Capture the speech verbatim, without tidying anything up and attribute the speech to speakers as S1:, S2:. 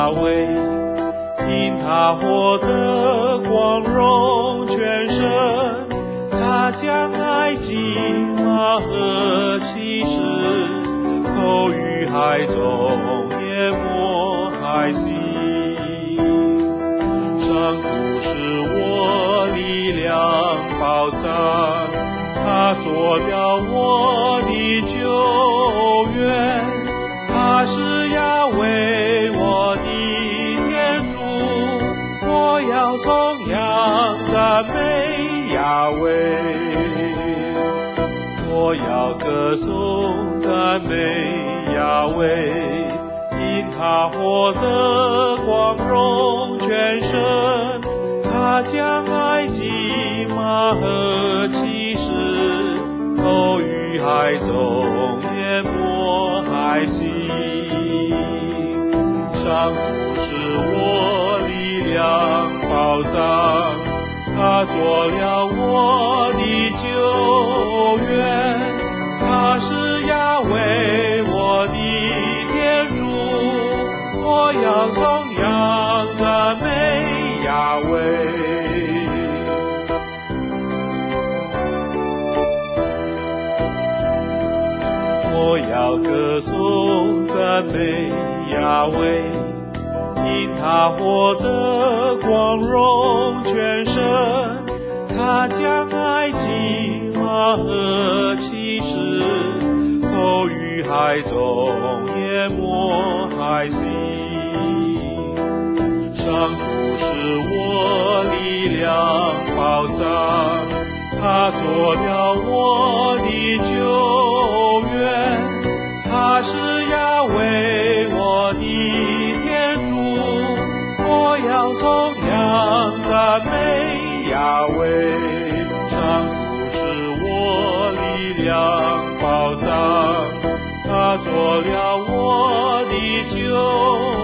S1: 雅威，因他获得光荣全胜，他将埃及马和骑士投于海中，淹没海心。上主是我力量保障，他做了我的救援，他是雅威我的天主，我要颂扬赞美雅威，我要歌颂赞美雅威，因他获得光荣全胜，他将埃及马和骑士投于海中，淹没海心。上主是我力量保障，他做了我的救援，他是雅威我的天主，我要颂扬赞美雅威。我要歌颂赞美雅威，因他获得光荣全胜，他将埃及马和骑士投于海中，淹没海心。上主是我力量保障，他做了我的救援，他是雅威我的天主，我要颂扬赞美雅威。上主是我力量保障，他做了我的救